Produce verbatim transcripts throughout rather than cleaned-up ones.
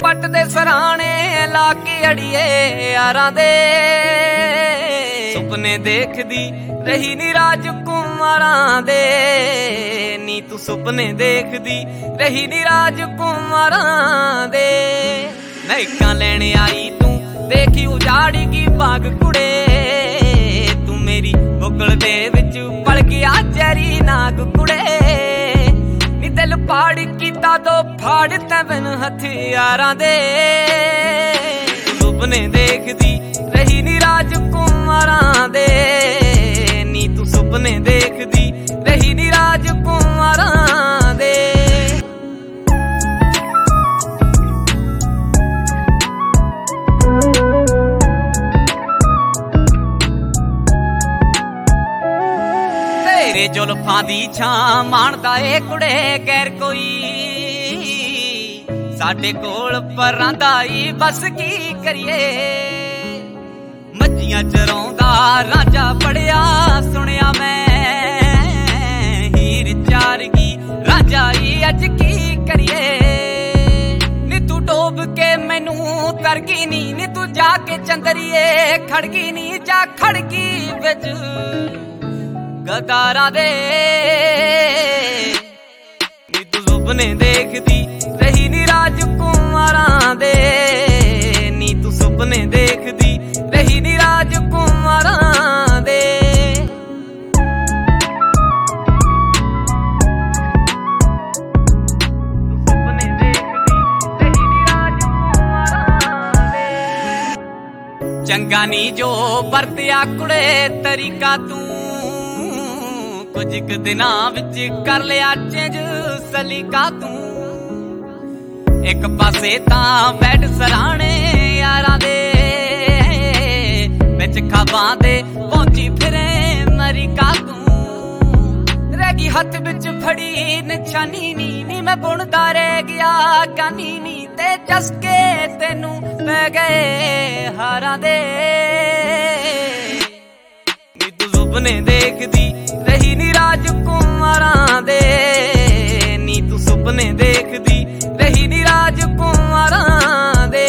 पट दे सराणे ला के अड़िए यारां दे सुपने देखदी रही नी राजकुमारां दे नी तू सुपने देखदी रही नी राजकुमारां दे महका लैने आई तू देखी उजाड़ी की बाग कुड़े तू मेरी बुगल दे विच पल गया चेरी नाग कुड़े नी दिल पाड़ कीता दो फाड़ तैन हथियारां दे सुपने देखदी रही नी राजकुमारां दे नी तू सुपने देखदी रही नी राजकुमारां दे तेरे जुल्फां दी छां माणदा ए कुड़े गैर कोई साडे कोल परांदा ई बस की करिए मज्जियां चराउंदा राजा बड़िया सुनिया मैं हीर चारगी राजा ई अज की करिए नी तू डोब के मैनू तरगी नी नी तू जाके चंदरिए खड़गी नी जा खड़गी विच गदारां दे नी तू सुपने देखदी रही नी राजकुमारां दे नी तू सुपने देखदी रही नी राजकुमारां दे सुपने देखदी रही नी राजकुमारां दे चंगा नी जो वरतिया कुड़े तरीका तू कुछ क दिनां विच कर लिया चेंज सलीका तू एक पासे तां बैठ सराणे यारां दे विच खाबां दे पहुंची फिरे मरीका तू रह गई हथ विच फड़ी निशानी नी नी मैं बुणदा रह गया गानी नी ते चसके तेनू पै गए हारां दे नी तू सुपने देखदी रही नी राजकुमारां दे नी तू सुपने देखदी रही नी राजकुमारां दे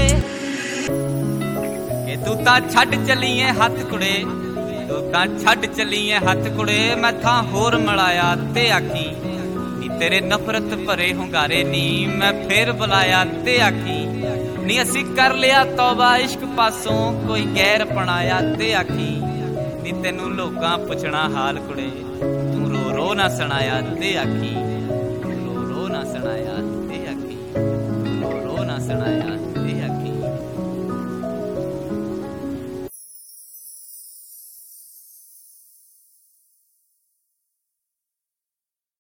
कि तू तां छड्ड चलीए हथ कुड़े तू तां छड्ड चलीए हथ कुड़े मैं थां होर मिलाया ते आखी नी तेरे नफरत भरे हुंगारे नी मैं फिर बुलाया ते आखी नी असी कर लिया तौबा इश्क पासों कोई गैर अपनाया ते आखी नी तेनू लोकां पुछना हाल कुड़े तू रो रो ना सुनाया ते आखी